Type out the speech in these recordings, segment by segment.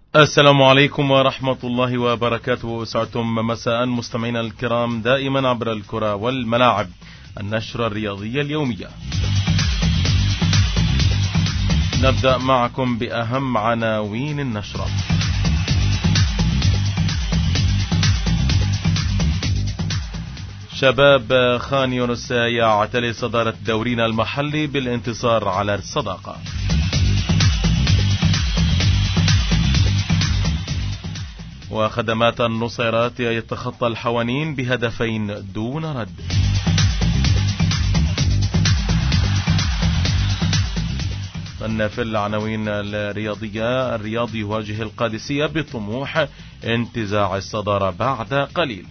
السلام عليكم ورحمة الله وبركاته. سعدتم مساء مستمعينا الكرام دائما عبر الكرة والملاعب، النشرة الرياضية اليومية. نبدأ معكم بأهم عناوين النشرة. شباب خان يونس يعتلي صدارة دورينا المحلي بالانتصار على الصداقة. وخدمات النصيرات يتخطى الحوانين بهدفين دون رد. في العناوين الرياضية، الرياضي يواجه القادسية بطموح انتزاع الصدارة بعد قليل.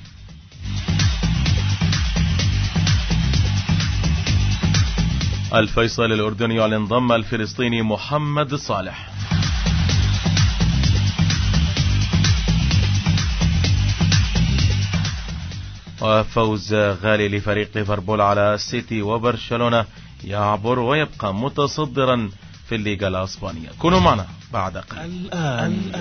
الفيصل الأردني يعلن ضم الفلسطيني محمد صالح. وفوز غالي لفريق ليفربول على السيتي، وبرشلونة يعبر ويبقى متصدرا في الليغا الاسبانية. كونوا معنا بعد قليل. الآن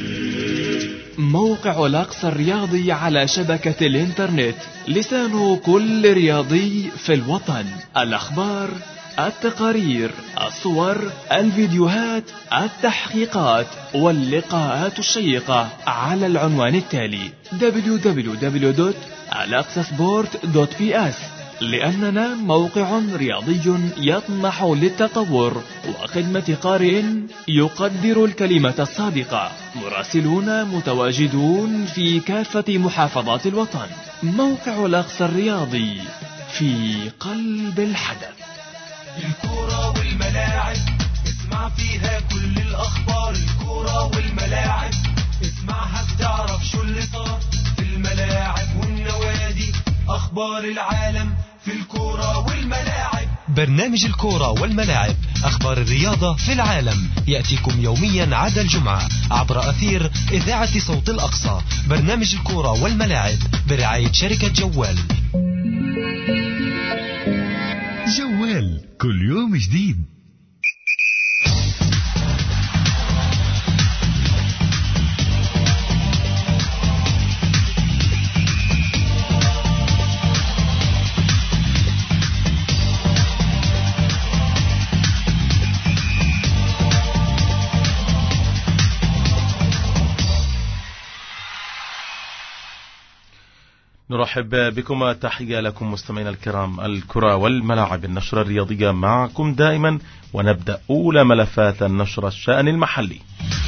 موقع الأقصى الرياضي على شبكة الإنترنت، لسان كل رياضي في الوطن. الأخبار، التقارير، الصور، الفيديوهات، التحقيقات واللقاءات الشيقة على العنوان التالي: www.alaqsasport.ps. لأننا موقع رياضي يطمح للتطور وخدمة قارئ يقدر الكلمة الصادقة. مراسلون متواجدون في كافة محافظات الوطن. موقع الأقصى الرياضي في قلب الحدث. الكرة والملاعب اسمع فيها كل الأخبار. الكرة والملاعب اسمعها بتعرف شو اللي صار في الملاعب والنوادي. أخبار العالم في الكرة والملاعب. برنامج الكرة والملاعب، أخبار الرياضة في العالم، يأتيكم يوميا عدا الجمعة عبر أثير إذاعة صوت الأقصى. برنامج الكرة والملاعب برعاية شركة جوال. جوال كل يوم جديد. نرحب بكم، تحية لكم مستمعينا الكرام. الكرة والملاعب، النشرة الرياضية معكم دائما، ونبدأ أولى ملفات النشرة الشأن المحلي.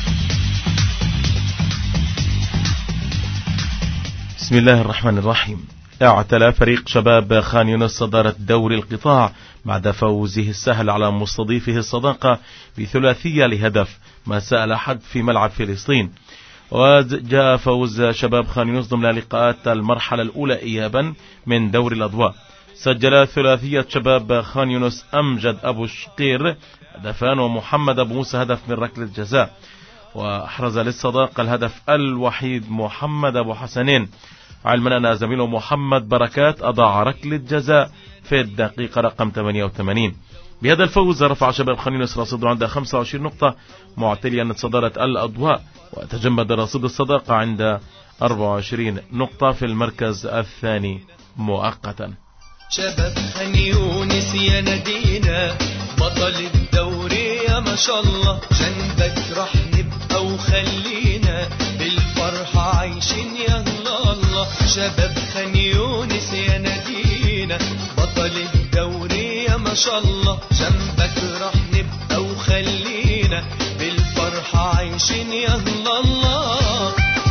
بسم الله الرحمن الرحيم. اعتلى فريق شباب خان يونس صدارة دوري القطاع بعد فوزه السهل على مستضيفه الصداقة بثلاثية لهدف مساء الأحد في ملعب فلسطين. وجاء فوز شباب خان يونس ضمن لقاءات المرحلة الأولى إيابا من دوري الأضواء. سجل ثلاثية شباب خان يونس أمجد أبو الشقير هدفان، ومحمد أبو موسى هدف من ركلة جزاء. وأحرز للصداقة الهدف الوحيد محمد أبو حسنين، علما أن زميله محمد بركات أضاع ركلة جزاء في الدقيقة رقم 88. بهذا الفوز رفع شباب خان يونس رصيده عند 25 نقطة، معتليا صدارة الأضواء، وتجمد رصيد الصداقة عند 24 نقطة في المركز الثاني مؤقتا. شباب خان يونس يا نادينا، بطل الدوري يا ما شاء الله. جنبك رح نبقى وخلينا بالفرحة عايشين يا الله. شباب خان يونس يا نادينا، بطل الدوري يا ما شاء الله. جنبك رح نبقى وخلينا بالفرحة عايشين يا الله.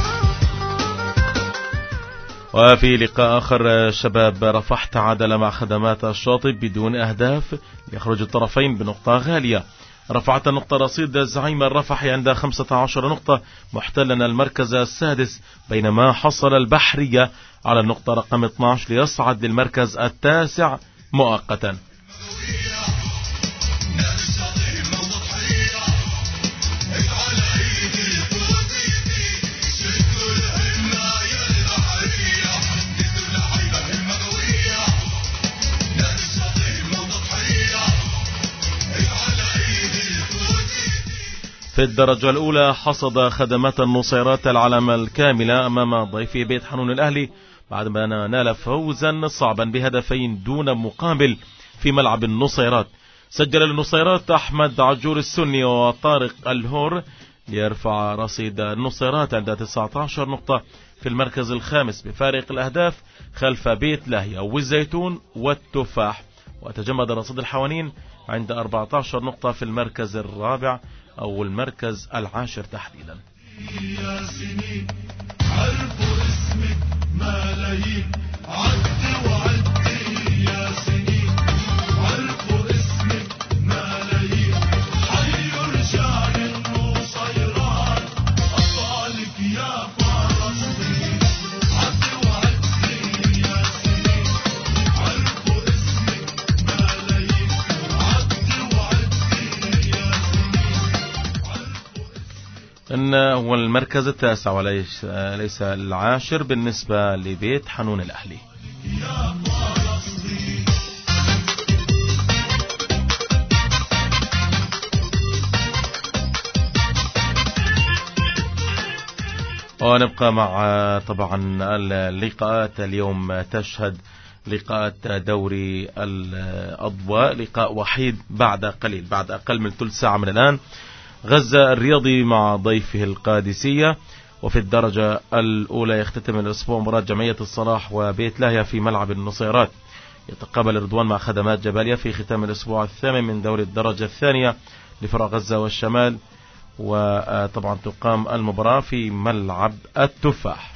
وفي لقاء آخر، شباب رفح تعادل مع خدمات الشاطئ بدون أهداف، يخرج الطرفين بنقطة غالية. رفعت النقطة رصيد الزعيم الرفحي عند 15 نقطة، محتلا المركز السادس، بينما حصل البحرية على النقطة رقم 12 ليصعد للمركز التاسع مؤقتا. في الدرجة الأولى حصد خدمات النصيرات العلامة الكاملة أمام ضيفه بيت حنون الأهلي بعدما نال فوزا صعبا بهدفين دون مقابل في ملعب النصيرات. سجل النصيرات أحمد عجور السني وطارق الهور ليرفع رصيد النصيرات عند 19 نقطة في المركز الخامس بفارق الأهداف خلف بيت لاهيا والزيتون والتفاح، وتجمد رصيد الحوانين عند 14 نقطة في المركز الرابع أو المركز العاشر تحديدا. يا سنين عرفوا اسمك ملايين عد وعد يا سنين عرفوا اسمك ملايين حي رجال النصيرات أبطالك يا فلسطين عد وعد يا سنين عرفوا اسمك ملايين عد وعد يا سنين. هو المركز التاسع وليس العاشر بالنسبة لبيت حنون الأهلي. ونبقى مع طبعا اللقاءات اليوم. تشهد لقاءات دوري الأضواء لقاء وحيد بعد قليل، بعد أقل من ثلث ساعة من الآن، غزة الرياضي مع ضيفه القادسية. وفي الدرجة الأولى يختتم الأسبوع مباراة جمعية الصلاح وبيت لاهيا في ملعب النصيرات. يتقابل رضوان مع خدمات جباليا في ختام الأسبوع الثامن من دوري الدرجة الثانية لفرع غزة والشمال. وطبعا تقام المباراة في ملعب التفاح.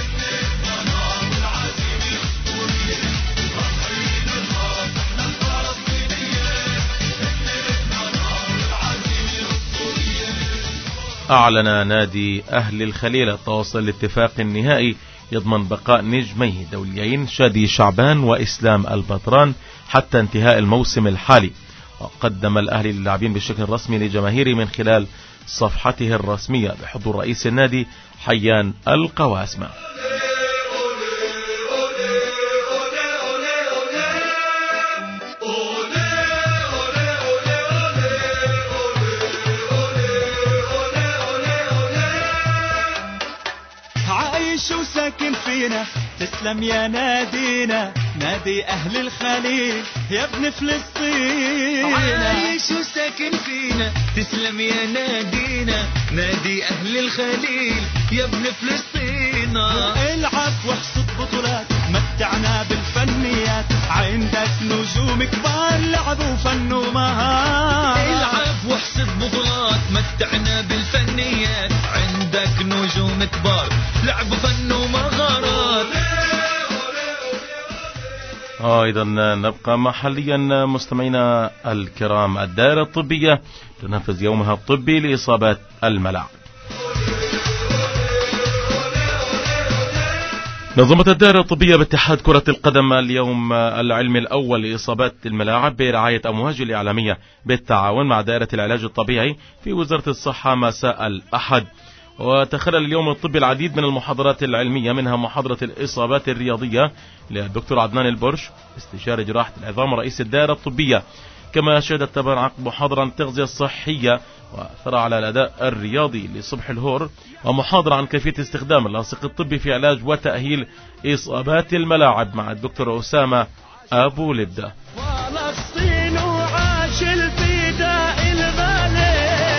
أعلن نادي أهل الخليل التوصل لاتفاق النهائي يضمن بقاء نجميه دوليين شادي شعبان وإسلام البطران حتى انتهاء الموسم الحالي. وقدم الأهلي للاعبين بشكل رسمي لجماهيره من خلال صفحته الرسمية بحضور رئيس النادي حيان القواسمة. عايش وساكن فينا تسلم يا نادينا نادي أهل الخليل يا ابن فلسطين. عايش وساكن فينا تسلم يا نادينا نادي أهل الخليل يا ابن فلسطين. العب واحصد بطولات متعنا بالفنيات عندك نجوم كبار لعبوا فن ومهارات. العب واحصد بطولات متعنا بالفنيات عندك نجوم كبار لعبوا فن ومهارات. أيضا نبقى محليا مستمعينا الكرام. الدائرة الطبية تنفذ يومها الطبي لإصابات الملاعب. نظمت الدائرة الطبية باتحاد كرة القدم اليوم العلمي الأول لإصابات الملاعب برعاية أمواج الإعلامية بالتعاون مع دائرة العلاج الطبيعي في وزارة الصحة مساء الأحد. وتخلل اليوم الطبي العديد من المحاضرات العلمية، منها محاضرة الإصابات الرياضية للدكتور عدنان البرش استشاري جراحة العظام ورئيس الدائرة الطبية. كما شهدت طبعا عقد محاضرة عن التغذية الصحية وأثر على الأداء الرياضي لصبح الهور، ومحاضرة عن كيفية استخدام اللاصق الطبي في علاج وتأهيل إصابات الملاعب مع الدكتور أسامة أبو لبدة. فلسطين وعاش الفداء الملك.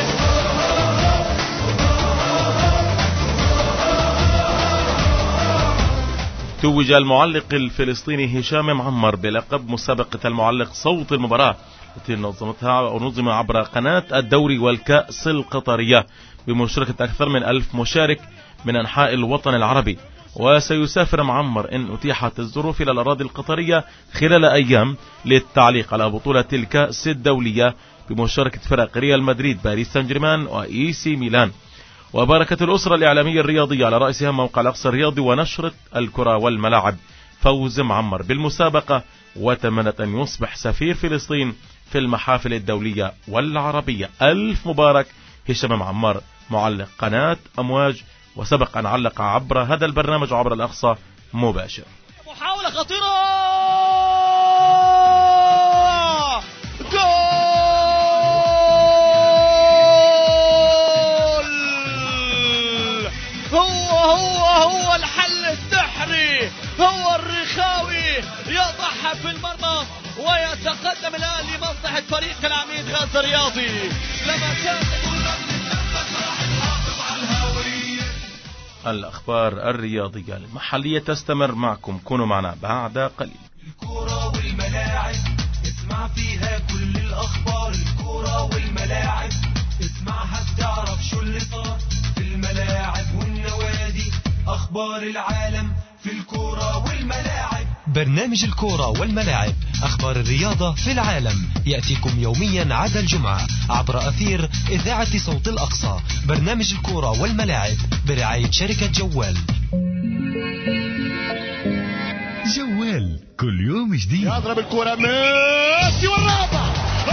توج المعلق الفلسطيني هشام معمر بلقب مسابقة المعلق صوت المباراة التي نظم عبر قناة الدوري والكأس القطرية بمشاركة أكثر من 1000 مشارك من أنحاء الوطن العربي. وسيسافر معمر إن أتيحت الظروف إلى الأراضي القطرية خلال أيام للتعليق على بطولة الكأس الدولية بمشاركة فرق ريال مدريد، باريس سان جيرمان وإي سي ميلان. وباركت الأسرة الإعلامية الرياضية على رأسها موقع الأقصى الرياضي ونشرة الكرة والملاعب فوز معمر بالمسابقة، وتمنت أن يصبح سفير فلسطين في المحافل الدولية والعربية. ألف مبارك هشام معمر معلق قناة أمواج، وسبق أن علق عبر هذا البرنامج عبر الأقصى مباشر. محاولة خطيرة، جول وهو الحل السحري، هو الرخاوي يضعها في المرمى ويتقدم الآن لمصلحة فريق العميد غزة الرياضي. الأخبار الرياضية المحلية تستمر معكم، كونوا معنا بعد قليل. الكرة والملاعب اسمع فيها كل الأخبار، الكرة والملاعب اسمعها بتعرف شو اللي صار في الملاعب والنوادي، أخبار العالم في الكرة والملاعب. برنامج الكرة والملاعب، أخبار الرياضة في العالم، يأتيكم يوميا عدا الجمعة عبر أثير إذاعة صوت الأقصى. برنامج الكرة والملاعب برعاية شركة جوال. جوال كل يوم جديد. يضرب الكرة ميسي والرابع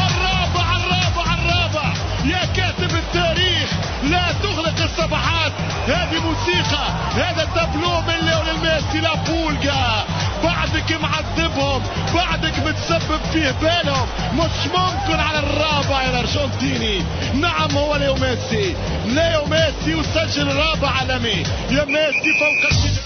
يا كاتب التاريخ، لا تغلق الصفحات، هذه موسيقى، هذا تابلو من ليونيل ميسي. لا بولجا بعدك معذبهم، بعدك متسبب فيه بالهم، مش ممكن على الرابع الارجنتيني. نعم هو ليو ميسي وسجل رابع عالمي. يا ميسي فوق الجدار.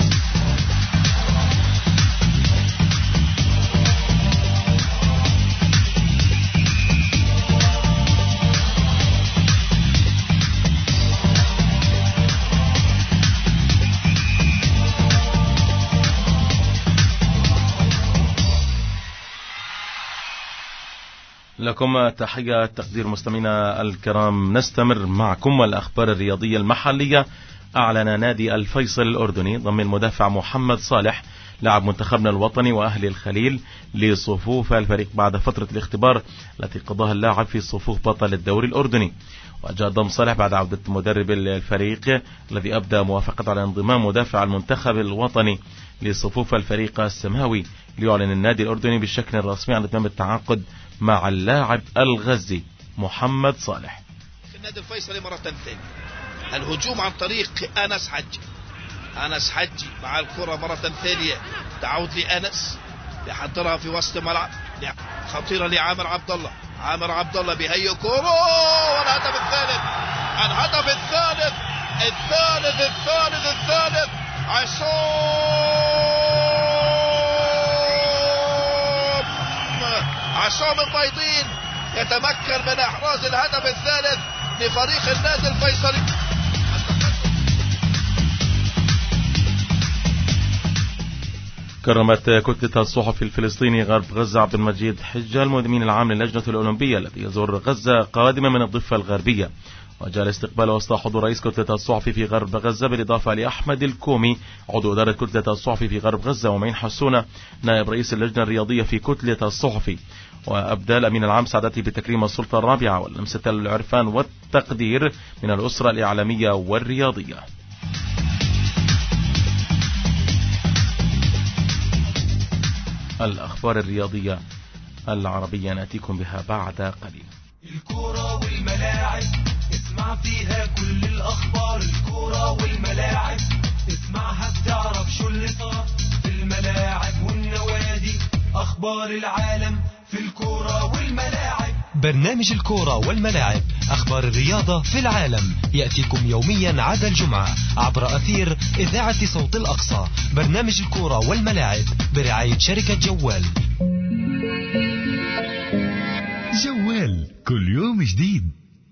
لكم تحية تقدير مستمعينا الكرام. نستمر معكم الأخبار الرياضية المحلية. أعلن نادي الفيصل الأردني ضم المدافع محمد صالح لاعب منتخبنا الوطني وأهل الخليل لصفوف الفريق بعد فترة الاختبار التي قضاها اللاعب في صفوف بطل الدوري الأردني. وجاء ضم صالح بعد عودة مدرب الفريق الذي أبدى موافقة على انضمام مدافع المنتخب الوطني لصفوف الفريق السماوي. ليعلن النادي الأردني بالشكل الرسمي عن تم التعاقد مع اللاعب الغزي محمد صالح. النادي الفيصلي مرة ثانية الهجوم عن طريق أنس حجي مع الكرة مرة ثانية، تعود لأنس يحضرها في وسط الملعب، خطيرة لعامر عبد الله بهي كرة، والهدف الثالث عصام البيضين يتمكن من احراز الهدف الثالث لفريق النادي الفيصلي. كرمت كتلة الصحفي الفلسطيني غرب غزة عبد المجيد حجة المدير العام للجنة الأولمبية الذي يزور غزة قادما من الضفة الغربية. وجاء الاستقبال وسط حضور رئيس كتلة الصحفي في غرب غزة بالإضافة لأحمد الكومي عضو إدارة كتلة الصحفي في غرب غزة، ومعين حسونة نائب رئيس اللجنة الرياضية في كتلة الصحفي. وأبدى الأمين العام سعادته بتكريم السلطة الرابعة واللمسة العرفان والتقدير من الأسرة الإعلامية والرياضية. الأخبار الرياضية العربية نأتيكم بها بعد قليل. الكرة والملاعب اسمع فيها كل الأخبار، الكرة والملاعب اسمعها بتعرف شو اللي صار في الملاعب والنوادي، أخبار العالم في الكرة والملاعب. برنامج الكرة والملاعب، أخبار الرياضة في العالم، يأتيكم يوميا عدا الجمعة عبر أثير إذاعة صوت الأقصى. برنامج الكرة والملاعب برعاية شركة جوال. جوال كل يوم جديد.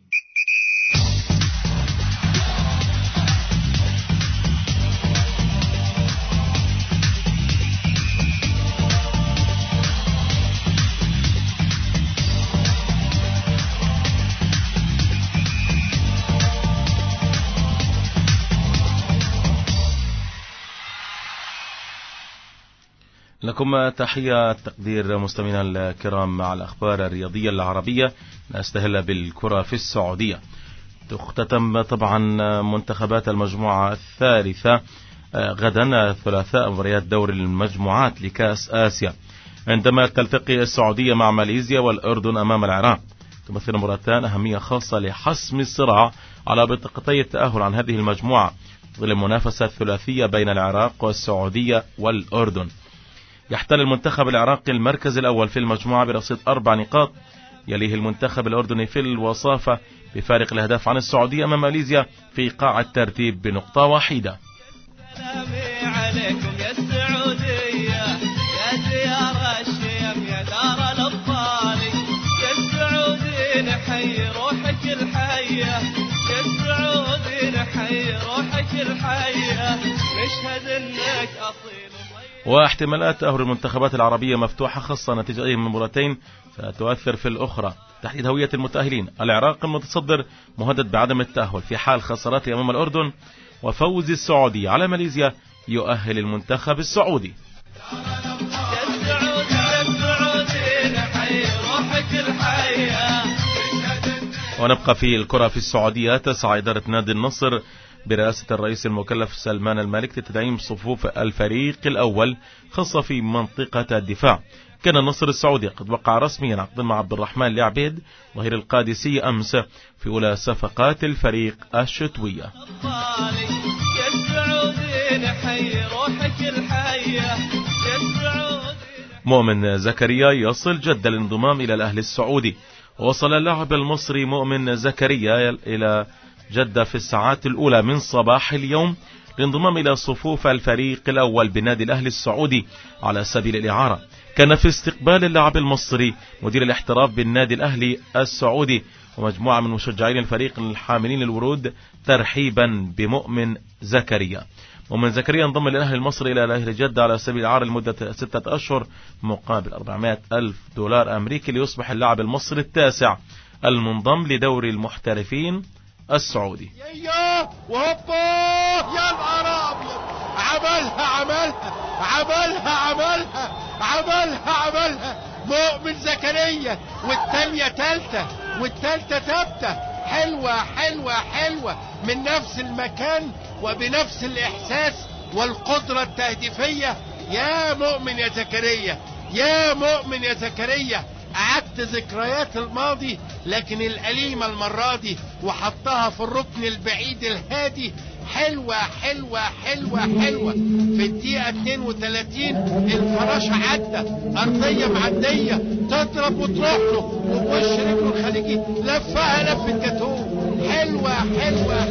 لكم تحية تقدير مستمعينا الكرام مع الأخبار الرياضية العربية. نستهل بالكرة في السعودية. تختتم طبعا منتخبات المجموعة الثالثة غدا ثلاثاء مباريات دور المجموعات لكأس آسيا، عندما تلتقي السعودية مع ماليزيا والأردن أمام العراق. تمثل المباراتان أهمية خاصة لحسم الصراع على بطاقتي التأهل عن هذه المجموعة ظل المنافسة الثلاثية بين العراق والسعودية والأردن. يحتل المنتخب العراقي المركز الأول في المجموعة برصيد 4 نقاط، يليه المنتخب الأردني في الوصافة بفارق الأهداف عن السعودية أمام ماليزيا في قاع الترتيب بنقطة واحدة. نحيي روحك الحية يا سعودي نحيي روحك الحية نشهد انك اصيل. واحتمالات تأهل المنتخبات العربية مفتوحة، خاصة نتيجة أي من المباراتين ستؤثر في الأخرى. تحديد هوية المتأهلين: العراق المتصدر مهدد بعدم التأهل في حال خسارته أمام الأردن، وفوز السعودية على ماليزيا يؤهل المنتخب السعودي. ونبقى في الكرة في السعودية. تسعى إدارة نادي النصر برئاسة الرئيس المكلف سلمان المالك لتدعيم صفوف الفريق الأول خاصة في منطقة الدفاع. كان النصر السعودي قد وقع رسميا عقدا مع عبد الرحمن العبيد ظهير القادسي أمس في أولى صفقات الفريق الشتوية. مؤمن زكريا يصل جدة للانضمام إلى الأهلي السعودي. وصل اللاعب المصري مؤمن زكريا إلى جدة في الساعات الأولى من صباح اليوم للانضمام إلى صفوف الفريق الأول بنادي الأهلي السعودي على سبيل الإعارة. كان في استقبال اللاعب المصري مدير الاحتراف بالنادي الأهلي السعودي ومجموعة من مشجعين الفريق الحاملين الورود ترحيبا بمؤمن زكريا. مؤمن زكريا انضم للأهلي المصري إلى الأهلي جدة على سبيل الإعارة لمدة 6 أشهر مقابل $400,000 أمريكي ليصبح اللاعب المصري التاسع المنضم لدوري المحترفين السعودي. وهوبا يا نهار ابيض، عملها مؤمن زكريا، والتانية تالتة والتالتة ثابتة. حلوة من نفس المكان وبنفس الإحساس والقدرة التهديفية. يا مؤمن يا زكريا أعدت ذكريات الماضي لكن الأليمة المرة دي وحطها في الركن البعيد الهادي. حلوة في الدقيقة 32 الفراشة عدى أرضية معدية تضرب وتروح له وبوش رجله الخارجي لفها لفة جاتوه. حلوة.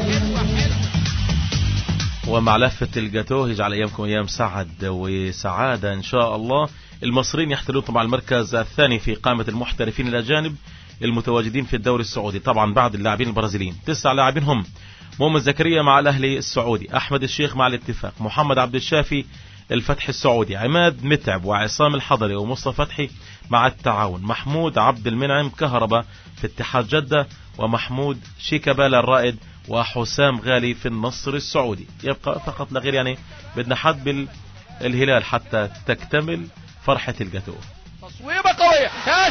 ومع لفة الجاتوه يجعل أيامكم أيام سعد وسعادة إن شاء الله. المصريين يحتلون طبعا المركز الثاني في قائمة المحترفين الأجانب المتواجدين في الدوري السعودي طبعا بعد اللاعبين البرازيليين. 9 لاعبين هم: مؤمن زكريا مع الأهلي السعودي، أحمد الشيخ مع الاتفاق، محمد عبد الشافي الفتح السعودي، عماد متعب وعصام الحضري ومصطفى فتحي مع التعاون، محمود عبد المنعم كهربا في اتحاد جدة، ومحمود شيكابالا الرائد وحسام غالي في النصر السعودي. يبقى فقط لا غير يعني بدنا حد بالهلال حتى تكتمل فرحة الجاتوه. تصويبة قوية يا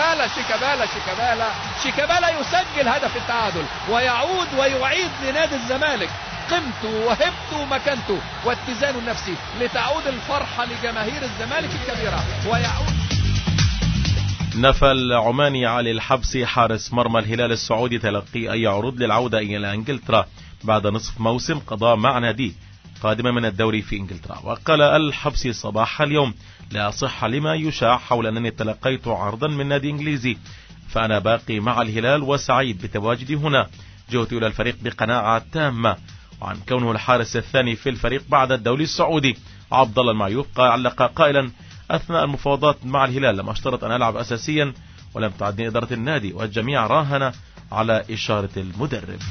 شيكابالا يسجل هدف التعادل ويعود ويعيد لنادي الزمالك قيمته وهبته ومكانته واتزانه النفسي لتعود الفرحة لجماهير الزمالك الكبيرة. ويعود نفى العماني علي الحبسي حارس مرمى الهلال السعودي تلقي أي عروض للعودة إلى إنجلترا بعد نصف موسم قضاء مع ناديه قادمة من الدوري في إنجلترا. وقال الحبسي صباح اليوم: لا صحة لما يشاع حول أنني تلقيت عرضا من نادي إنجليزي، فأنا باقي مع الهلال وسعيد بتواجدي هنا. جئت إلى الفريق بقناعة تامة وعن كونه الحارس الثاني في الفريق بعد الدوري السعودي. عبد الله المعيوف علق قائلا: أثناء المفاوضات مع الهلال لم أشترط أن ألعب أساسيا ولم تعدني إدارة النادي والجميع راهن على إشارة المدرب.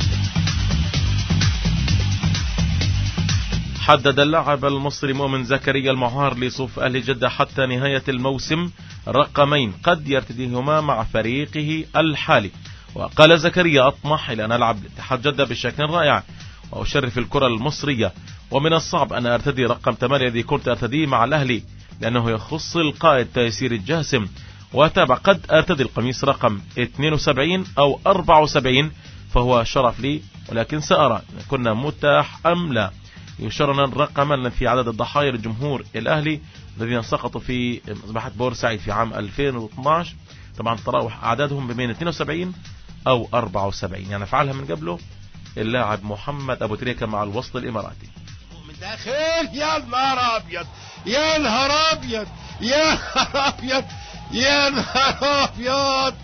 حدد اللاعب المصري مؤمن زكريا المعار لصف أهل جدة حتى نهاية الموسم رقمين قد يرتديهما مع فريقه الحالي. وقال زكريا: أطمح إلى أن ألعب لاتحاد جدة بشكل رائع وأشرف الكرة المصرية، ومن الصعب أن أرتدي رقم 8 الذي كنت أرتديه مع الأهلي لأنه يخص القائد تيسير الجاسم. وتابع: قد أرتدي القميص رقم 72 أو 74 فهو شرف لي، ولكن سأرى إن كنا متاح أم لا. يشرنا رقما في عدد الضحايا للجمهور الأهلي الذين سقطوا في مذبحة بورسعيد في عام 2012. طبعا تراوح أعدادهم بين 72 أو 74، يعني فعلها من قبله اللاعب محمد أبو تريكة مع الوصل الإماراتي. من داخل يا نهار أبيض يا نهار أبيض يا نهار أبيض يا نهار أبيض،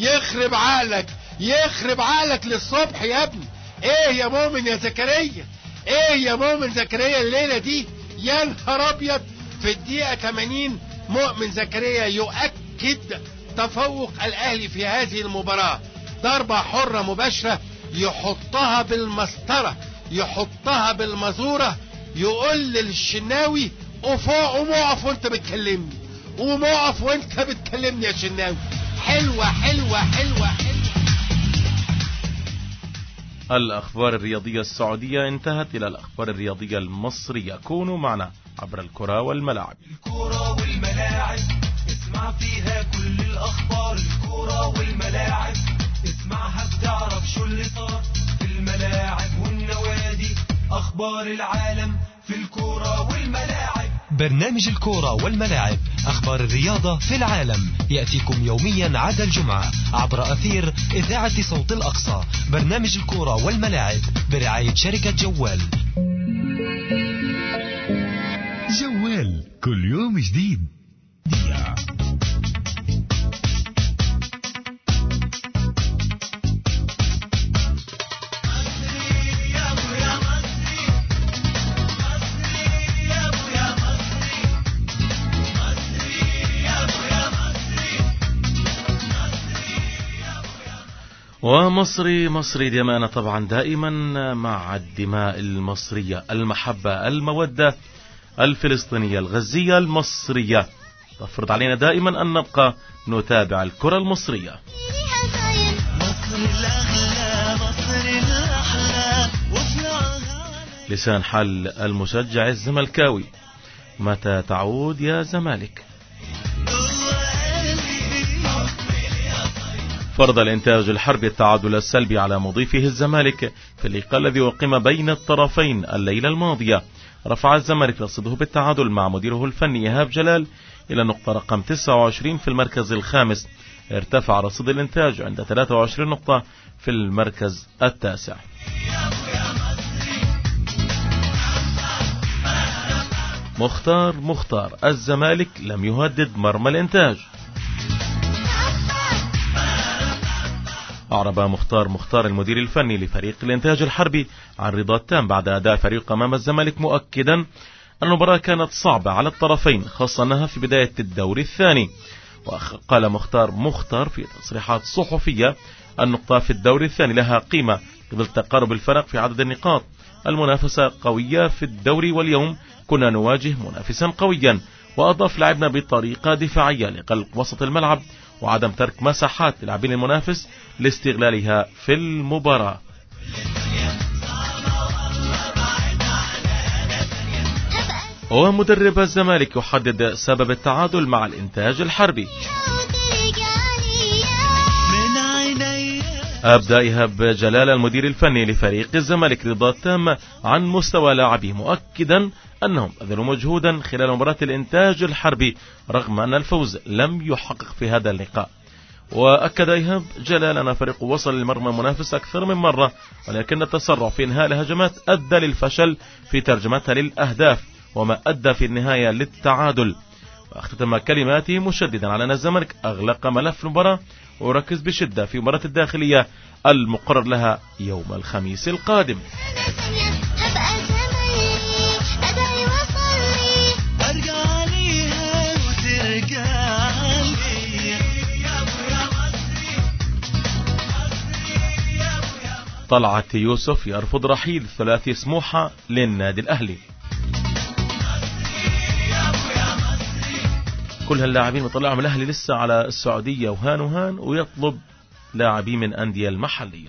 يخرب عقلك للصبح يا ابني. ايه يا مؤمن يا زكريا، ايه يا مؤمن زكريا الليلة دي يا نهار أبيض. في الدقيقة 80 مؤمن زكريا يؤكد تفوق الأهلي في هذه المباراة. ضربة حرة مباشرة يحطها بالمسطرة، يحطها بالمزورة، يقول للشناوي قوم اقف وانت بتكلمني، قوم اقف وانت بتكلمني يا شناوي. حلوة حلوة حلوة حلوة. الأخبار الرياضية السعودية انتهت. إلى الأخبار الرياضية المصرية، كونوا معنا عبر الكرة والملاعب. الكرة والملاعب اسمع فيها كل الأخبار. الكرة والملاعب اسمعها بتعرف شو اللي صار في الملاعب والنوادي. أخبار العالم في الكرة والملاعب. برنامج الكورة والملاعب، أخبار الرياضة في العالم، يأتيكم يوميا عدا الجمعة عبر أثير إذاعة صوت الأقصى. برنامج الكورة والملاعب برعاية شركة جوال. جوال كل يوم جديد. ومصري دماءنا طبعا دائما مع الدماء المصرية، المحبة، المودة الفلسطينية، الغزية، المصرية تفرض علينا دائما أن نبقى نتابع الكرة المصرية. لسان حال المشجع الزملكاوي، متى تعود يا زمالك؟ فرض الإنتاج الحربي التعادل السلبي على مضيفه الزمالك في اللقاء الذي أقيم بين الطرفين الليلة الماضية. رفع الزمالك رصيده بالتعادل مع مديره الفني إيهاب جلال إلى نقطة رقم 29 في المركز الخامس. ارتفع رصيد الإنتاج عند 23 نقطة في المركز التاسع. مختار الزمالك لم يهدد مرمى الإنتاج. أعرب مختار المدير الفني لفريق الإنتاج الحربي عن رضا التام بعد أداء فريق أمام الزمالك، مؤكدا أن المباراة كانت صعبة على الطرفين، خاصة أنها في بداية الدور الثاني. وقال مختار في تصريحات صحفية: النقطة في الدور الثاني لها قيمة قبل تقارب الفرق في عدد النقاط. المنافسة قوية في الدوري واليوم كنا نواجه منافسا قويا. وأضاف: لعبنا بطريقة دفاعية لقلق وسط الملعب وعدم ترك مساحات للاعبين المنافس لاستغلالها في المباراة. ومدرب الزمالك يحدد سبب التعادل مع الإنتاج الحربي. أبدأ إيهاب جلال المدير الفني لفريق الزمالك رضا التام عن مستوى لاعبيه، مؤكدا أنهم بذلوا مجهودا خلال مباراة الإنتاج الحربي رغم أن الفوز لم يحقق في هذا اللقاء. وأكد إيهاب جلال أن فريقه وصل للمرمى المنافس أكثر من مرة، ولكن التسرع في إنهاء الهجمات أدى للفشل في ترجمتها للأهداف، وما أدى في النهاية للتعادل. واختتم كلماته مشددا على أن الزمالك أغلق ملف المباراة وركز بشدة في مباراة الداخلية المقرر لها يوم الخميس القادم. طلعت يوسف يرفض رحيل ثلاثي سموحة للنادي الأهلي. كل هاللاعبين مطلعهم الأهلي لسه على السعودية وهان ويطلب لاعبين من أندية المحلية.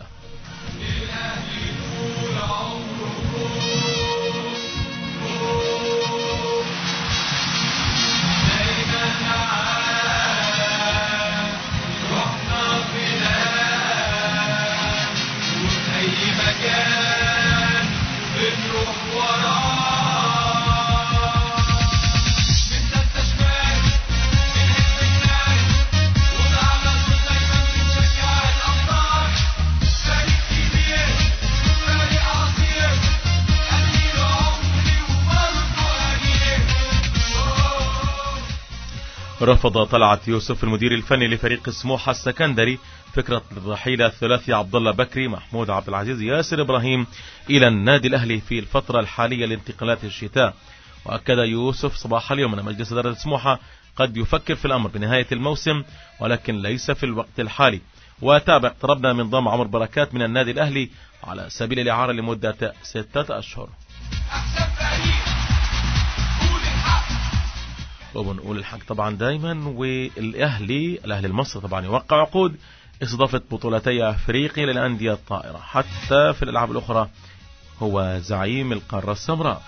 رفض طلعت يوسف المدير الفني لفريق سموحة السكندري فكرة الرحيل الثلاثي عبد الله بكري، محمود عبد العزيز، ياسر إبراهيم إلى النادي الأهلي في الفترة الحالية لانتقالات الشتاء. وأكد يوسف صباح اليوم أن مجلس إدارة سموحة قد يفكر في الأمر بنهاية الموسم ولكن ليس في الوقت الحالي. وتابع اقتربنا من ضم عمرو بركات من النادي الأهلي على سبيل الإعارة لمدة 6 أشهر. وبنقول الحق طبعا دايما. والأهلي المصري طبعا يوقع عقود استضافة بطولتي أفريقيا للأندية الطائرة، حتى في الألعاب الأخرى هو زعيم القارة السمراء.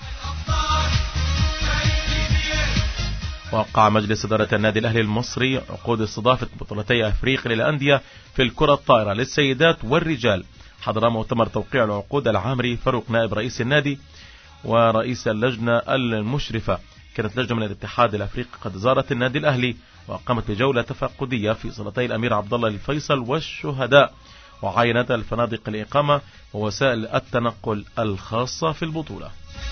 وقع مجلس إدارة النادي الأهلي المصري عقود استضافة بطولتي أفريقيا للأندية في الكرة الطائرة للسيدات والرجال. حضر مؤتمر توقيع العقود العامري فاروق نائب رئيس النادي ورئيس اللجنة المشرفة. كانت لجنة من الاتحاد الأفريقي قد زارت النادي الأهلي وقامت بجولة تفقدية في صالتي الأمير عبد الله الفيصل والشهداء، وعاينت الفنادق الإقامة ووسائل التنقل الخاصة في البطولة.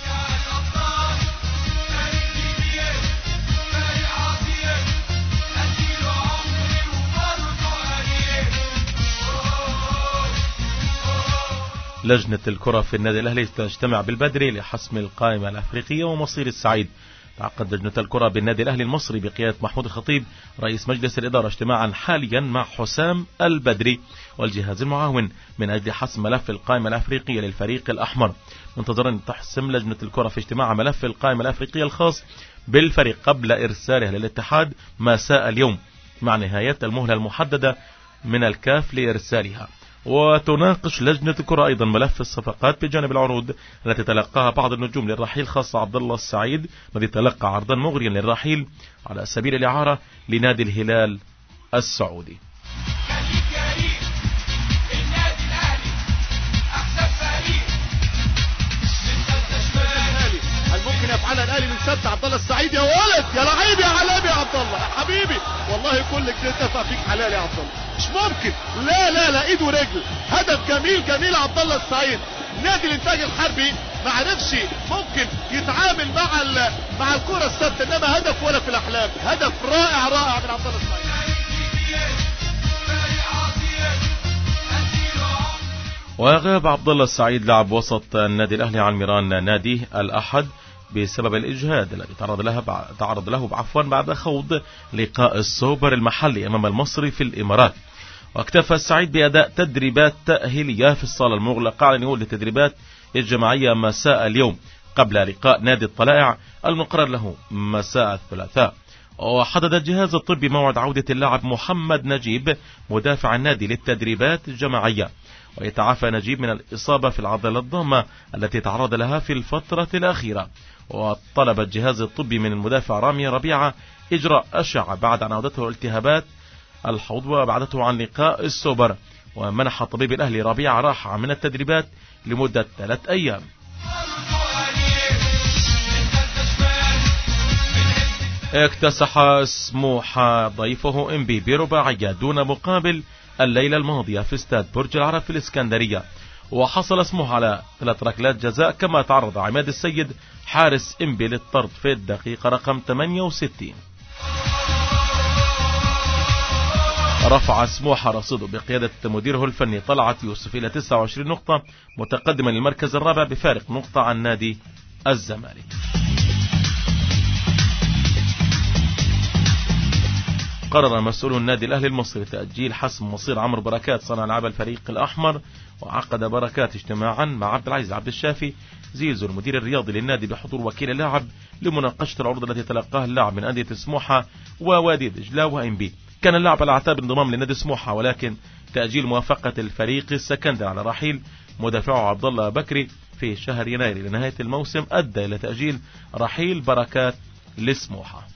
لجنة الكرة في النادي الأهلي تجتمع بالبدري لحسم القائمة الأفريقية ومصير السعيد. تعقد لجنة الكرة بالنادي الأهلي المصري بقيادة محمود الخطيب رئيس مجلس الإدارة اجتماعا حاليا مع حسام البدري والجهاز المعاون من أجل حسم ملف القائمة الأفريقية للفريق الأحمر. منتظر أن تحسم لجنة الكرة في اجتماع ملف القائمة الأفريقية الخاص بالفريق قبل إرساله للاتحاد مساء اليوم مع نهاية المهلة المحددة من الكاف لإرسالها. وتناقش لجنة الكرة أيضا ملف الصفقات بجانب العروض التي تلقاها بعض النجوم للرحيل، خاصة عبد الله السعيد الذي تلقى عرضا مغريا للرحيل على سبيل الإعارة لنادي الهلال السعودي. ممكن يفعلها الاهلي من سد عبد الله السعيد. يا ولد يا لعيب يا علامي يا عبد الله يا حبيبي، والله كل جنيه دفع فيك حلال يا عبد الله، مش ممكن. لا ايد ورجل، هدف جميل عبد الله السعيد. نادي الانتاج الحربي ما عرفش ممكن يتعامل مع الكره الثابته، انما هدف ولا في الاحلام، هدف رائع من عبد الله السعيد. وغاب عبد الله السعيد لاعب وسط النادي الأهلي عن ميران ناديه الأحد بسبب الإجهاد الذي تعرض له بعد خوض لقاء السوبر المحلي أمام المصري في الإمارات. واكتفى السعيد بأداء تدريبات تأهيلية في الصالة المغلقة على نيول التدريبات الجماعية مساء اليوم قبل لقاء نادي الطلائع المقرر له مساء الثلاثاء. وحدد الجهاز الطبي موعد عودة اللاعب محمد نجيب مدافع النادي للتدريبات الجماعية، ويتعافى نجيب من الإصابة في العضلة الضامة التي تعرض لها في الفترة الأخيرة. وطلب الجهاز الطبي من المدافع رامي ربيعة إجراء أشعة بعد أن عودته التهابات الحوض وبعدته عن لقاء السوبر. ومنح طبيب الأهلي ربيعة راحة من التدريبات لمدة 3 أيام. اكتسح سموحة ضيفه إنبي برباعية دون مقابل الليلة الماضية في استاد برج العرب في الإسكندرية، وحصل سموحة على 3 ركلات جزاء، كما تعرض عماد السيد حارس إنبي للطرد في الدقيقة رقم 68. رفع سموحة رصيده بقيادة مديره الفني طلعت يوسف إلى 29 نقطة، متقدما للمركز الرابع بفارق نقطة عن نادي الزمالك. قرر مسؤول النادي الأهلي المصري تأجيل حسم مصير عمرو بركات صانع ألعاب الفريق الأحمر. وعقد بركات اجتماعا مع عبد العزيز عبد الشافي زيزو المدير الرياضي للنادي بحضور وكيل اللاعب لمناقشة العروض التي تلقاها اللاعب من أندية سموحة ووادي دجلة وإنبي. كان اللاعب على اعتاب الانضمام لنادي سموحة، ولكن تأجيل موافقة الفريق السكندري على رحيل مدافعه عبد الله بكري في شهر يناير لنهاية الموسم أدى إلى تأجيل رحيل بركات لسموحة.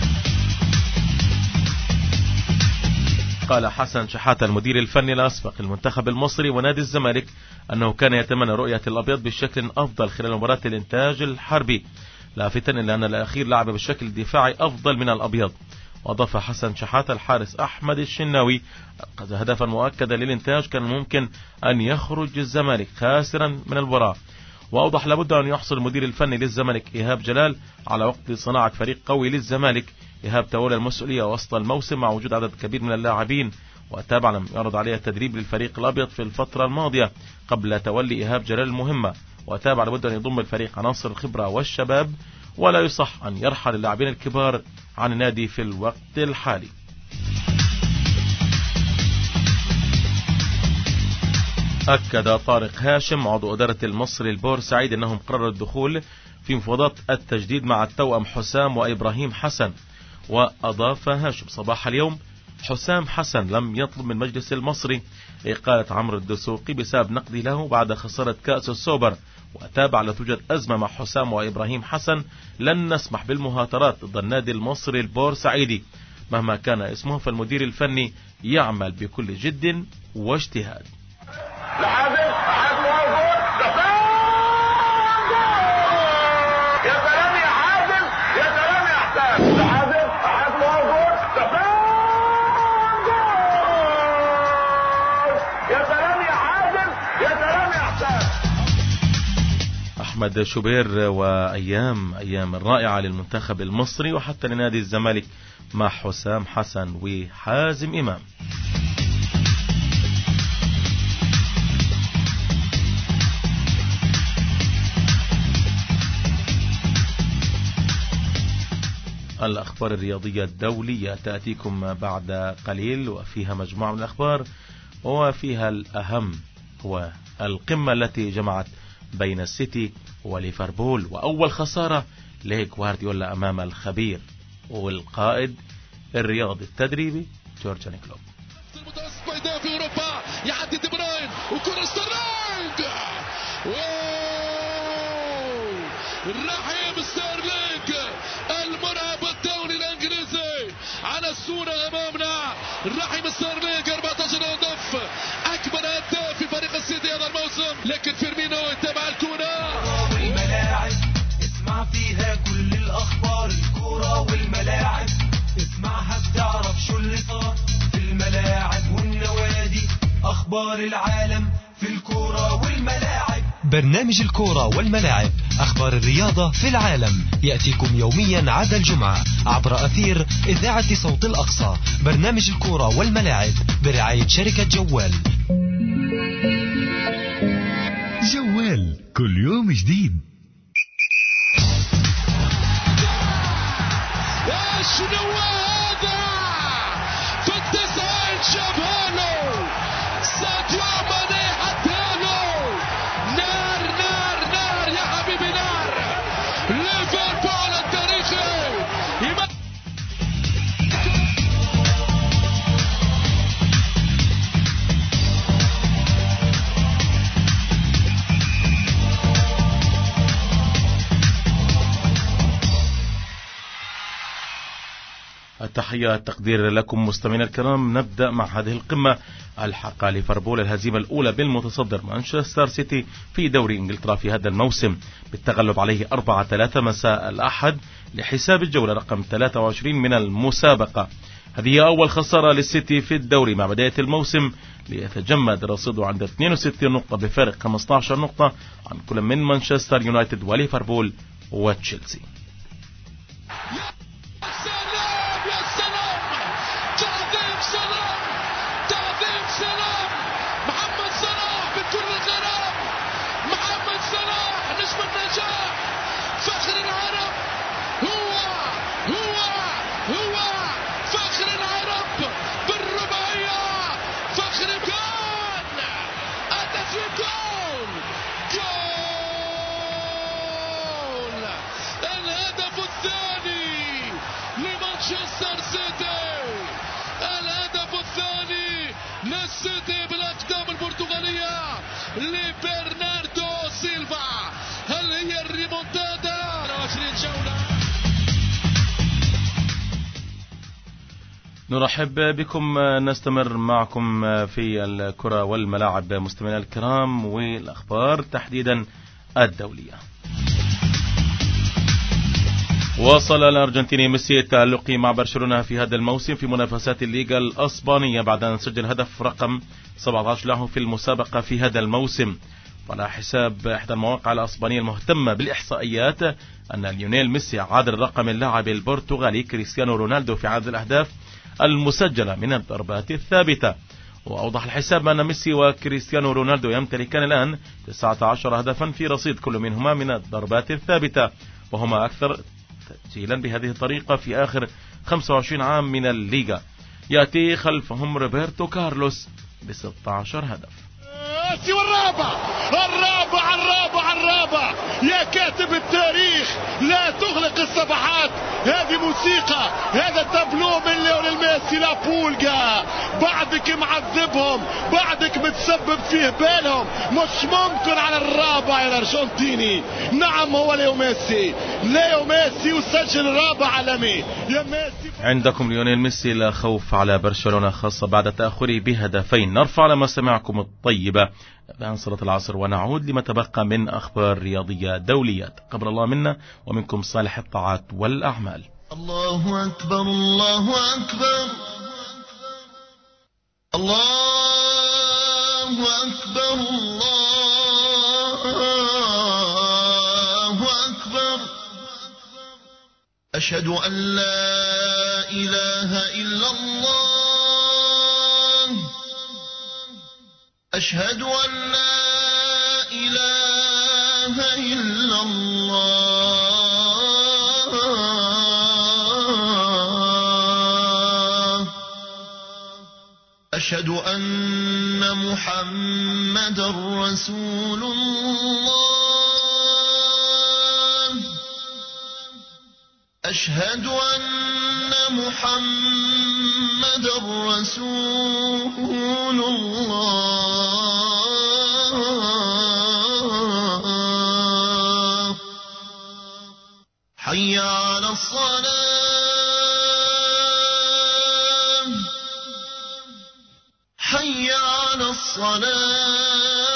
قال حسن شحاتة المدير الفني الأسبق للمنتخب المصري ونادي الزمالك أنه كان يتمنى رؤية الأبيض بشكل أفضل خلال مباراة الإنتاج الحربي، لافتا إلى أن الأخير لعب بالشكل الدفاعي أفضل من الأبيض. وأضاف حسن شحاتة الحارس أحمد الشناوي قد هدفا مؤكدا للإنتاج كان ممكن أن يخرج الزمالك خاسرا من المباراة. وأوضح لابد أن يحصل المدير الفني للزمالك إيهاب جلال على وقت صناعة فريق قوي للزمالك. إيهاب تولى المسؤولية وسط الموسم مع وجود عدد كبير من اللاعبين، وتابع لم يعرض عليه التدريب للفريق الأبيض في الفترة الماضية قبل تولي إيهاب جلال المهمة. وتابع لابد أن يضم الفريق عناصر الخبرة والشباب، ولا يصح أن يرحل اللاعبين الكبار عن النادي في الوقت الحالي. أكد طارق هاشم عضو إدارة المصري البورسعيد أنهم قرروا الدخول في مفاوضات التجديد مع التوأم حسام وإبراهيم حسن. وأضاف هاشم صباح اليوم حسام حسن لم يطلب من مجلس المصري إقالة عمرو الدسوقي بسبب نقده له بعد خسارة كأس السوبر، وتابع لا توجد أزمة مع حسام وإبراهيم حسن، لن نسمح بالمهاترات ضد النادي المصري البورسعيدي مهما كان اسمه، فالمدير الفني يعمل بكل جد واجتهاد. أحمد شوبير وأيام رائعة للمنتخب المصري وحتى لنادي الزمالك مع حسام حسن وحازم إمام. الأخبار الرياضية الدولية تأتيكم بعد قليل، وفيها مجموعة من الأخبار، وفيها الأهم هو القمة التي جمعت بين السيتي وليفربول، وأول خسارة لجوارديولا أمام الخبير والقائد الرياضي التدريبي جورجان كلوب. في أوروبا يعدي دي بروين وكرة ستيرلينج، رحيم ستيرلينج المرعب الدولي الإنجليزي على الصورة أمامنا. رحيم ستيرلينج 14 هدف، أكبر هداف في فريق السيتي هذا الموسم، لكن فيرمينو يتابع الكرة. والملاعب اسمع فيها كل الأخبار، الكرة والملاعب اسمعها بتعرف شو اللي صار في الملاعب والنوادي، أخبار العالم في الكرة والملاعب. برنامج الكرة والملاعب، أخبار الرياضة في العالم، يأتيكم يوميا عدا الجمعة عبر أثير إذاعة صوت الأقصى. برنامج الكرة والملاعب برعاية شركة جوال. جوال كل يوم جديد. شنو هذا في التسعين؟ شافهالو ساديو ماني، حطهالو نار نار نار يا حبيبي نار. ليفربول التاريخي التحية التقدير لكم مستمعينا الكرام. نبدأ مع هذه القمة. الحق ليفربول الهزيمة الأولى بالمتصدر مانشستر سيتي في دوري إنجلترا في هذا الموسم بالتغلب عليه 4-3 مساء الأحد لحساب الجولة رقم 23 من المسابقة. هذه أول خسارة للسيتي في الدوري مع بداية الموسم، ليتجمد رصيده عند 62 نقطة بفارق 15 نقطة عن كل من مانشستر يونايتد وليفربول وتشيلسي. مانشستر سيتي الهدف الثاني للسيتي بالاقدام البرتغاليه لبرناردو سيلفا. هل هي الريمونتادا؟ 20 جوله. نرحب بكم، نستمر معكم في الكرة والملاعب مستمعينا الكرام، والأخبار تحديدا الدولية. وصل الأرجنتيني ميسي التألقي مع برشلونة في هذا الموسم في منافسات الليغا الأسبانية بعد أن سجل هدف رقم 17 له في المسابقة في هذا الموسم. وعلى حساب إحدى المواقع الأسبانية المهتمة بالإحصائيات أن ليونيل ميسي عادل رقم اللاعب البرتغالي كريستيانو رونالدو في عدد الأهداف المسجلة من الضربات الثابتة. وأوضح الحساب أن ميسي وكريستيانو رونالدو يمتلكان الآن 19 هدفا في رصيد كل منهما من الضربات الثابتة، وهما أكثر تسجيلا بهذه الطريقة في آخر 25 عام من الليغا. يأتي خلفهم روبرتو كارلوس ب16 هدف. ميسي والرابع يا كاتب التاريخ لا تغلق الصفحات. هذه موسيقى، هذا تابلو من ليونيل ميسي. لا بولجا بعدك معذبهم، بعدك متسبب فيه بالهم، مش ممكن على الرابع يا الارجنتيني. نعم هو ليو ميسي وسجل رابع عالمي يا ميسي. عندكم ليونيل ميسي لا خوف على برشلونة، خاصة بعد تأخره بهدفين. نرفع على مسامعكم الطيبة بأن صلاة العصر ونعود لما تبقى من أخبار رياضية دولية. تقبل الله منا ومنكم صالح الطاعات والأعمال. الله أكبر الله أكبر الله أكبر الله أكبر. أشهد أن لا إله إلا الله. أشهد أن لا إله إلا الله. أشهد أن محمدا رسول الله. أشهد أن محمدا رسول الله. حي على الصلاة، حي على الصلاة.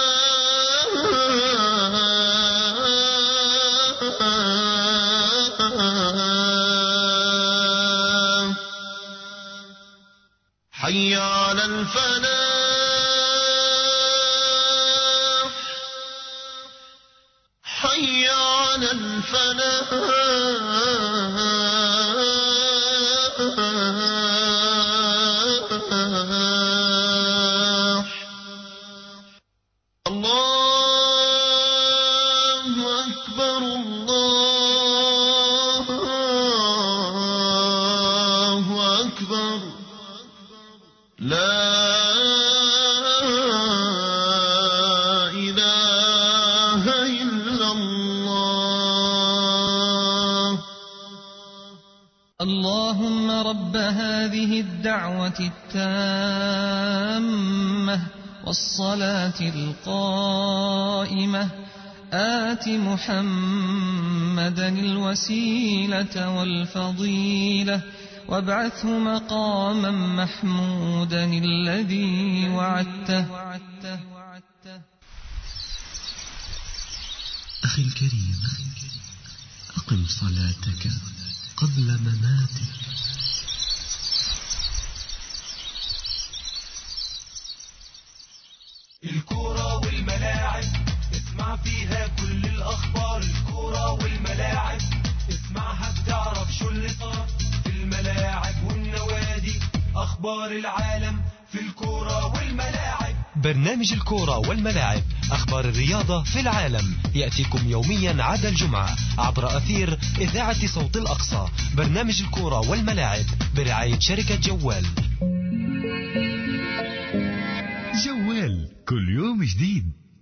حي على الفلاح، حي على الفلاح. الله أكبر الله أكبر. لا إله إلا الله. اللهم رب هذه الدعوة التامة والصلاة القائمة آت محمدا الوسيلة والفضيلة وابعثه مقاما محمودا الذي وعدته. أخي الكريم، أقم صلاتك قبل مماتك. الكورة والملاعب اسمع فيها كل الأخبار. الكورة والملاعب اسمعها بتعرف شو اللي صار في الملاعب والنوادي. أخبار العالم في الكورة والملاعب. برنامج الكورة والملاعب، أخبار الرياضة في العالم، يأتيكم يوميا عدا الجمعة عبر أثير إذاعة صوت الأقصى. برنامج الكورة والملاعب برعاية شركة جوال. جوال كل يوم جديد.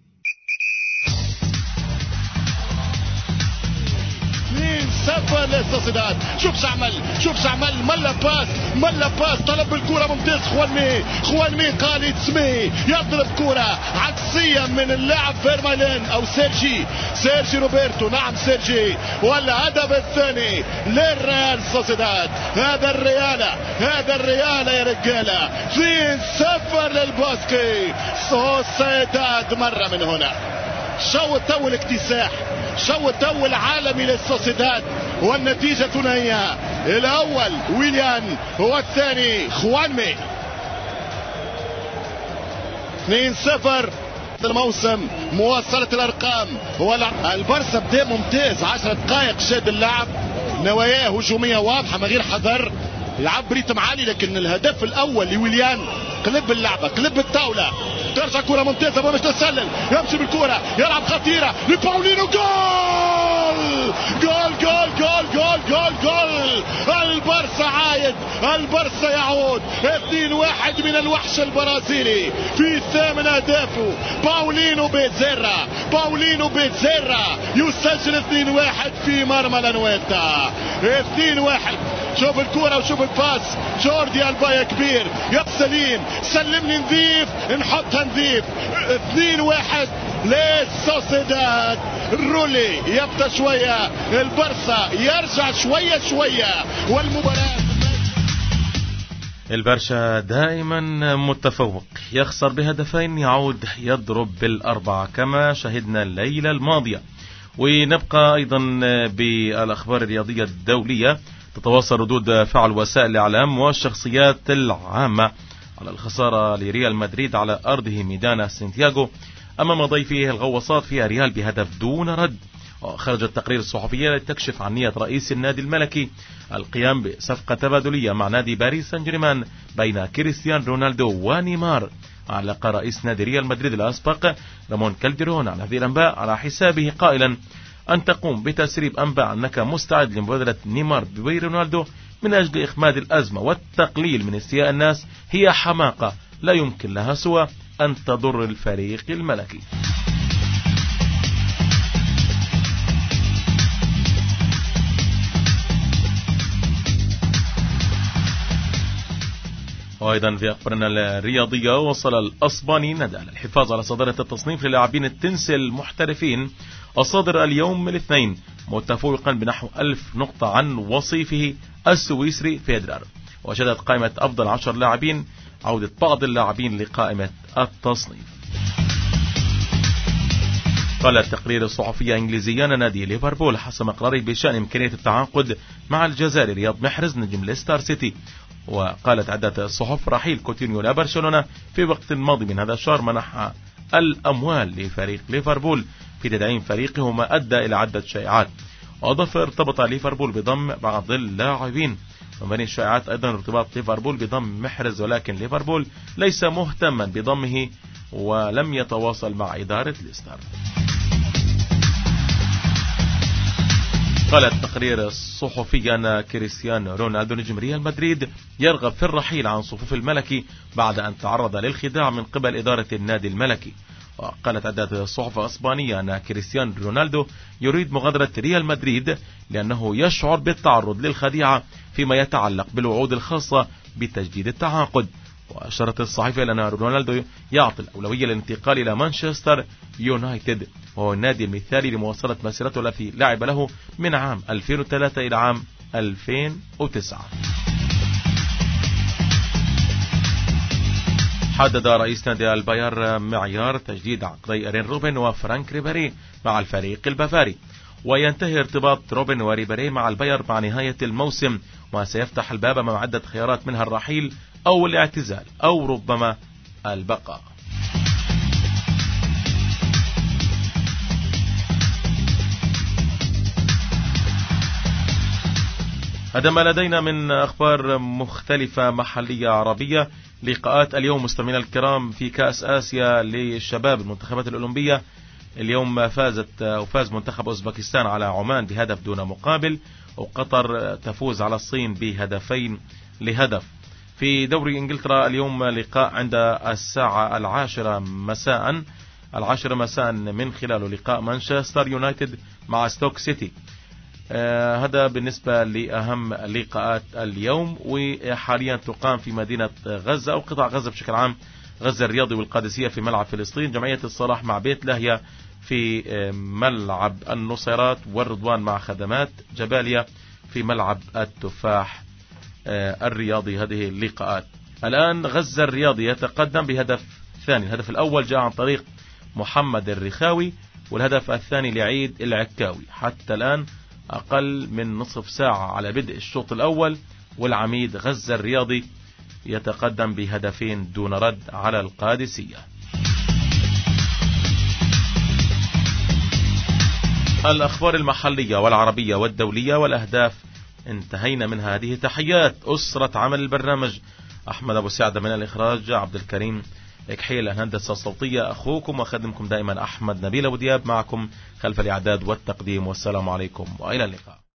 2-0 للسوسيداد. شوف عمل ملا باس طلب الكرة ممتاز. خوانمي قال يتسمي يضرب كرة عكسية من اللاعب فيرمالين او سيرجي روبرتو. نعم سيرجي. ولا هدف الثاني للريال سوسيداد. هذا الريال يا رجالة. 2-0 للباسكي. سوسيداد مرة من هنا. شو تو الاكتساح، شو تو العالمي للسوسيداد، والنتيجة هي الأول ويليان والثاني خوانمي. 2-0 الموسم. مواصلة الأرقام. البارسا بدأ ممتاز. 10 دقائق شاد اللعب، نواياه هجومية واضحة من غير حذر، يلعب بريتم عالي. لكن الهدف الأول لويليان قلب اللعبة، قلب الطاولة. ترجع كرة ممتازة بونش تسلل، يمشي بالكرة، يلعب خطيرة لباولينو. جول البارسا عايد البرسا يعود 2-1 من الوحش البرازيلي في 8 أهدافه. باولينو بيتزيرا يسجل 2-1 في مرمى لانويتا. 2-1. شوف الكرة وشوف الباس. جوردي ألبا يا كبير يا سليم، سلمني نظيف نحطها نظيف. 2-1 للسوسيداد. رولي يبدأ شوية، البرسا يرجع شوية والمباراة. البرشا دائما متفوق، يخسر بهدفين يعود يضرب بالأربعة كما شهدنا الليلة الماضية. ونبقى أيضا بالأخبار الرياضية الدولية. تتواصل ردود فعل وسائل الإعلام والشخصيات العامة على الخسارة لريال مدريد على أرضه ميدان سانتياغو أمام ضيفه الغواصات في ريال بهدف دون رد. وخرج التقرير الصحفي لتكشف عن نية رئيس النادي الملكي القيام بصفقة تبادلية مع نادي باريس سان جيرمان بين كريستيان رونالدو ونيمار. علق رئيس نادي ريال مدريد الأسبق رامون كالديرون على هذه الأنباء على حسابه قائلا: أن تقوم بتسريب أنباء أنك مستعد لمبادلة نيمار برونالدو من أجل إخماد الأزمة والتقليل من استياء الناس هي حماقة لا يمكن لها سوى أن تضر الفريق الملكي. وأيضا في أخبارنا الرياضية، وصل الأسباني نادال الحفاظ على صدارة التصنيف للاعبين التنس المحترفين الصادر اليوم الاثنين، متفوقا بنحو 1000 نقطة عن وصيفه السويسري فيدرر. وشهدت قائمة أفضل 10 لاعبين عودة بعض اللاعبين لقائمة التصنيف. قال التقرير الصحفي الإنجليزي أن نادي ليفربول حسم قراره بشأن إمكانية التعاقد مع الجزائري رياض محرز نجم ليستر سيتي. وقالت عدة الصحف رحيل كوتينيو إلى برشلونة في وقت ماضي من هذا الشهر منح الأموال لفريق ليفربول في تدعيم فريقه، وما أدى إلى عدة شائعات. وأضاف ارتبط ليفربول بضم بعض اللاعبين. ومن بين الشائعات أيضا ارتباط ليفربول بضم محرز، ولكن ليفربول ليس مهتما بضمه ولم يتواصل مع إدارة ليستر. قال التقرير الصحفي أن كريستيانو رونالدو نجم ريال مدريد يرغب في الرحيل عن صفوف الملكي بعد أن تعرض للخداع من قبل إدارة النادي الملكي. وقالت عدة الصحف الإسبانية أن كريستيانو رونالدو يريد مغادرة ريال مدريد لأنه يشعر بالتعرض للخديعة فيما يتعلق بالوعود الخاصة بتجديد التعاقد. وأشارت الصحيفة إلى أن رونالدو يعطي الأولوية للانتقال إلى مانشستر يونايتد، وهو النادي المثالي لمواصلة مسيرته التي لعب له من عام 2003 إلى عام 2009. حدد رئيس نادي الباير معيار تجديد عقدي أرين روبن وفرانك ريبيري مع الفريق البافاري، وينتهي ارتباط روبن وريبيري مع الباير مع نهاية الموسم، وسيفتح الباب مع عدة خيارات منها الرحيل أو الاعتزال أو ربما البقاء. هذا ما لدينا من أخبار مختلفة محلية عربية. لقاءات اليوم مستمعينا الكرام في كأس آسيا للشباب المنتخبات الأولمبية. اليوم فاز منتخب أوزبكستان على عمان بهدف دون مقابل، وقطر تفوز على الصين بهدفين لهدف. في دوري إنجلترا اليوم لقاء عند الساعة 10 مساء من خلال لقاء مانشستر يونايتد مع ستوك سيتي. هذا بالنسبة لأهم لقاءات اليوم. وحاليا تقام في مدينة غزة أو قطاع غزة بشكل عام، غزة الرياضي والقادسية في ملعب فلسطين، جمعية الصلاح مع بيت لاهيا في ملعب النصيرات، والرضوان مع خدمات جباليا في ملعب التفاح الرياضي. هذه اللقاءات. الآن غزة الرياضي يتقدم بهدف ثاني. الهدف الأول جاء عن طريق محمد الرخاوي، والهدف الثاني لعيد العكاوي. حتى الآن أقل من نصف ساعة على بدء الشوط الأول، والعميد غزة الرياضي يتقدم بهدفين دون رد على القادسية. الأخبار المحلية والعربية والدولية والأهداف انتهينا من هذه. تحيات أسرة عمل البرنامج، أحمد أبو سعد من الإخراج، عبد الكريم إكحيل الهندسة الصوتية، أخوكم وخدمكم دائما أحمد نبيل أبو دياب معكم خلف الإعداد والتقديم، والسلام عليكم وإلى اللقاء.